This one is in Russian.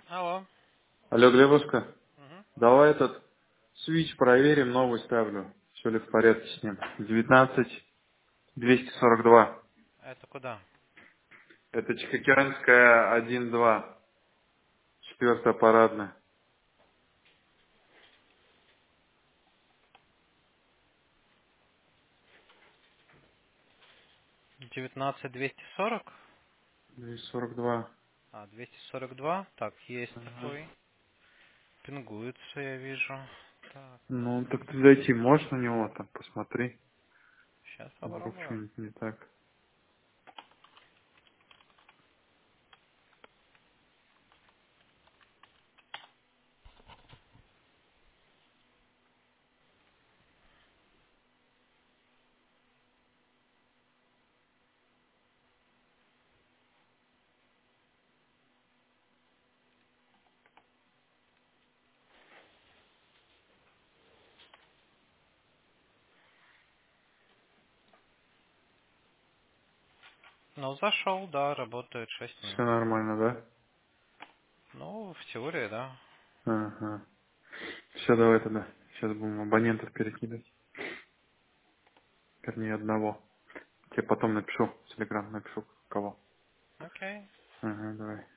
Алло. Алло, Глебушка, Мгм. давай этот свич проверим, новый ставлю. Все ли в порядке с ним? 19242. Это куда? Это Чикокеранская 1-2. Четвертая парадная. 19240. 242. 242. Так, есть Ага. такой. Пингуется, я вижу. Так, Ну, так ты зайти можешь на него там, посмотри. сейчас Вдруг попробую. что-нибудь не так. Ну, зашел, да, работает 6 Все минут. нормально, да? Ну, в теории, да. Ага. Все, давай тогда. Сейчас будем абонентов перекидывать. Вернее, одного. Тебе потом напишу, в Телеграм напишу, кого. Окей. Ага, давай.